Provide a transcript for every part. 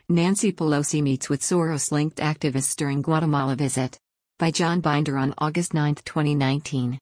Nancy Pelosi meets with Soros-linked activists during Guatemala visit. By John Binder on August 9, 2019.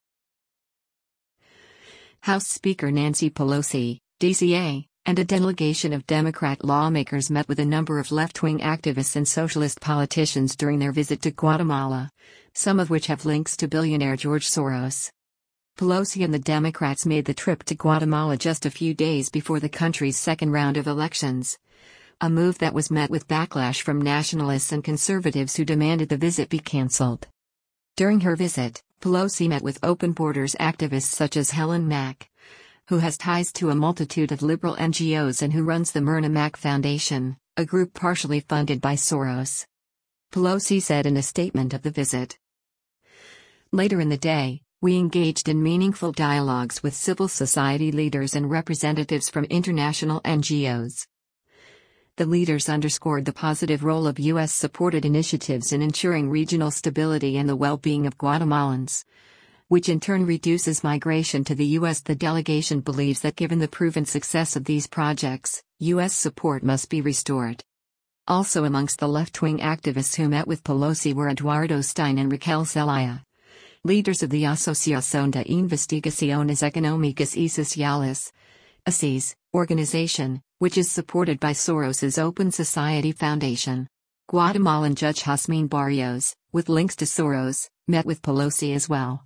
House Speaker Nancy Pelosi, DCA, and a delegation of Democrat lawmakers met with a number of left-wing activists and socialist politicians during their visit to Guatemala, some of which have links to billionaire George Soros. Pelosi and the Democrats made the trip to Guatemala just a few days before the country's second round of elections, a move that was met with backlash from nationalists and conservatives who demanded the visit be canceled. During her visit, Pelosi met with Open Borders activists such as Helen Mack, who has ties to a multitude of liberal NGOs and who runs the Myrna Mack Foundation, a group partially funded by Soros. Pelosi said in a statement of the visit. Later in the day, we engaged in meaningful dialogues with civil society leaders and representatives from international NGOs. The leaders underscored the positive role of U.S.-supported initiatives in ensuring regional stability and the well-being of Guatemalans, which in turn reduces migration to the U.S. The delegation believes that given the proven success of these projects, U.S. support must be restored. Also amongst the left-wing activists who met with Pelosi were Eduardo Stein and Raquel Zelaya, leaders of the Asociación de Investigaciones Económicas y Sociales, ASES, organization, which is supported by Soros's Open Society Foundation. Guatemalan Judge Jasmine Barrios, with links to Soros, met with Pelosi as well.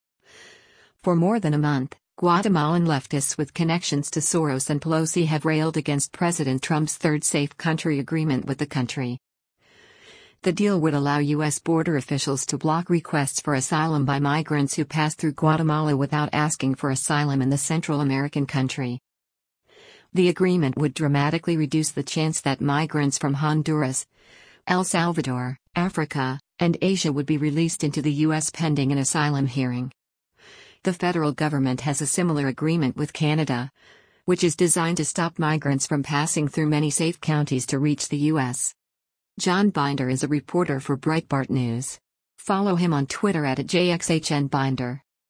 For more than a month, Guatemalan leftists with connections to Soros and Pelosi have railed against President Trump's third safe country agreement with the country. The deal would allow U.S. border officials to block requests for asylum by migrants who pass through Guatemala without asking for asylum in the Central American country. The agreement would dramatically reduce the chance that migrants from Honduras, El Salvador, Africa, and Asia would be released into the U.S. pending an asylum hearing. The federal government has a similar agreement with Canada, which is designed to stop migrants from passing through many safe counties to reach the U.S. John Binder is a reporter for Breitbart News. Follow him on Twitter @JXHNBinder.